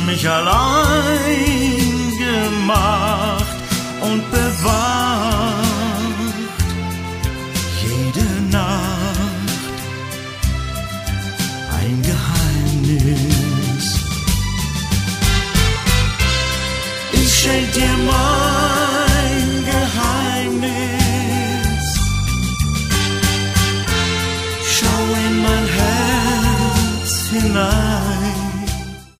mich allein gemacht und bewacht jede Nacht ein Geheimnis. Ich schenk dir mal